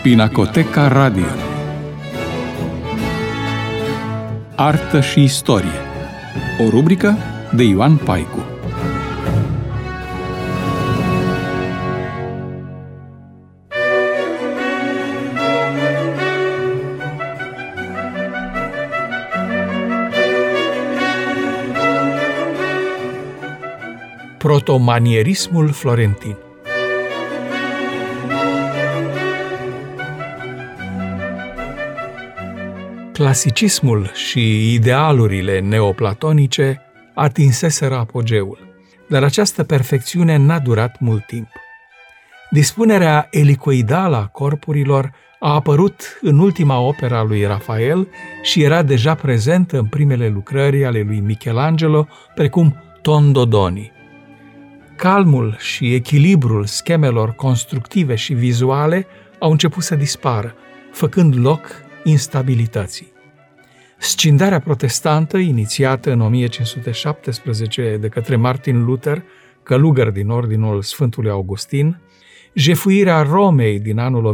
Pinacoteca Radio. Artă și istorie. O rubrică de Ioan Paicu. Protomanierismul florentin. Clasicismul și idealurile neoplatonice atinseseră apogeul, dar această perfecțiune n-a durat mult timp. Dispunerea elicoidală a corpurilor a apărut în ultima opera a lui Rafael și era deja prezentă în primele lucrări ale lui Michelangelo, precum Tondodoni. Calmul și echilibrul schemelor constructive și vizuale au început să dispară, făcând loc instabilității. Scindarea protestantă, inițiată în 1517 de către Martin Luther, călugăr din ordinul Sfântului Augustin, jefuirea Romei din anul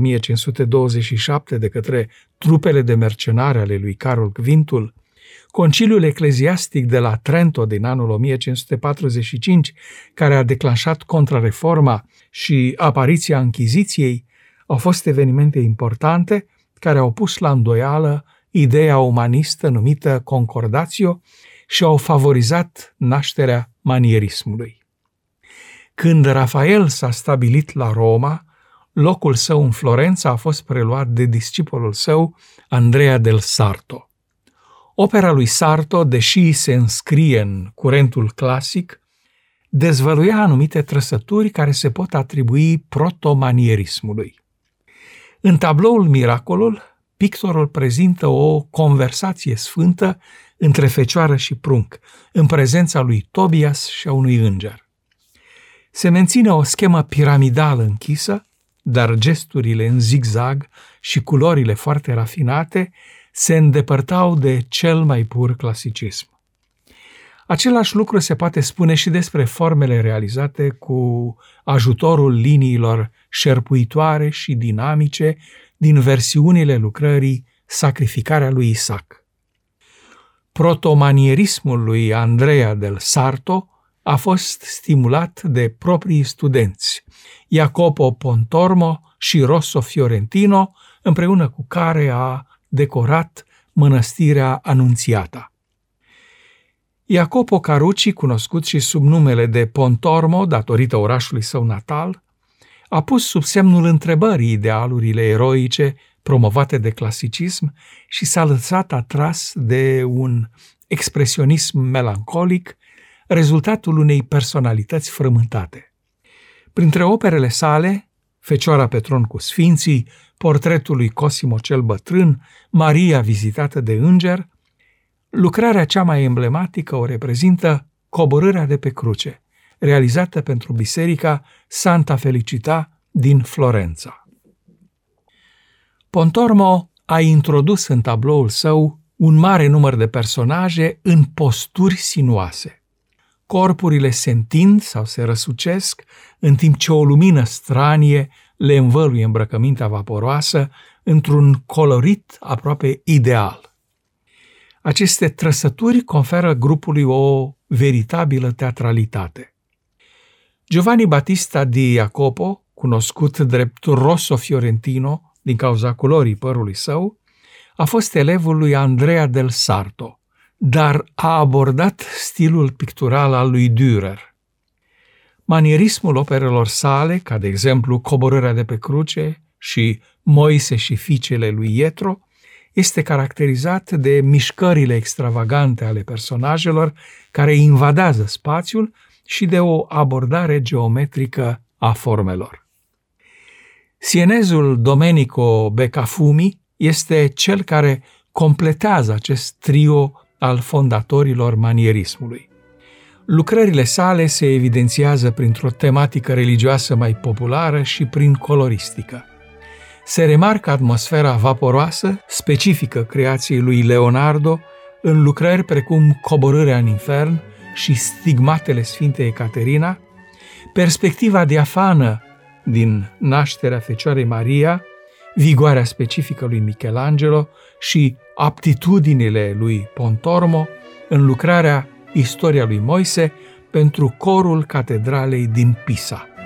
1527 de către trupele de mercenari ale lui Carol Quintul, Conciliul ecleziastic de la Trento din anul 1545, care a declanșat contrareforma, și apariția Închiziției au fost evenimente importante care au pus la îndoială ideea umanistă numită Concordatio și au favorizat nașterea manierismului. Când Rafael s-a stabilit la Roma, locul său în Florența a fost preluat de discipolul său, Andrea del Sarto. Opera lui Sarto, deși se înscrie în curentul clasic, dezvăluia anumite trăsături care se pot atribui protomanierismului. În tabloul Miracolul, pictorul prezintă o conversație sfântă între fecioară și prunc, în prezența lui Tobias și a unui înger. Se menține o schemă piramidală închisă, dar gesturile în zigzag și culorile foarte rafinate se îndepărtau de cel mai pur clasicism. Același lucru se poate spune și despre formele realizate cu ajutorul liniilor șerpuitoare și dinamice din versiunile lucrării Sacrificarea lui Isaac. Protomanierismul lui Andrea del Sarto a fost stimulat de proprii studenți, Jacopo Pontormo și Rosso Fiorentino, împreună cu care a decorat mănăstirea Anunțiata. Jacopo Carucci, cunoscut și sub numele de Pontormo, datorită orașului său natal, a pus sub semnul întrebării idealurile eroice promovate de clasicism și s-a lăsat atras de un expresionism melancolic, rezultatul unei personalități frământate. Printre operele sale, Fecioara pe tron cu sfinții, portretul lui Cosimo cel Bătrân, Maria vizitată de înger, lucrarea cea mai emblematică o reprezintă Coborârea de pe cruce, realizată pentru biserica Santa Felicita din Florența. Pontormo a introdus în tabloul său un mare număr de personaje în posturi sinuoase. Corpurile se întind sau se răsucesc, în timp ce o lumină stranie le învăluie îmbrăcămintea vaporoasă într-un colorit aproape ideal. Aceste trăsături conferă grupului o veritabilă teatralitate. Giovanni Battista di Jacopo, cunoscut drept Rosso Fiorentino din cauza culorii părului său, a fost elevul lui Andrea del Sarto, dar a abordat stilul pictural al lui Dürer. Manierismul operelor sale, ca de exemplu Coborârea de pe cruce și Moise și fiicele lui Ietro, este caracterizat de mișcările extravagante ale personajelor care invadează spațiul și de o abordare geometrică a formelor. Sienezul Domenico Beccafumi este cel care completează acest trio al fondatorilor manierismului. Lucrările sale se evidențiază printr-o tematică religioasă mai populară și prin coloristică. Se remarcă atmosfera vaporoasă, specifică creației lui Leonardo, în lucrări precum Coborârea în infern și Stigmatele Sfintei Ecaterina, perspectiva diafană din nașterea Fecioarei Maria, vigoarea specifică lui Michelangelo și aptitudinile lui Pontormo în lucrarea Istoria lui Moise pentru corul catedralei din Pisa.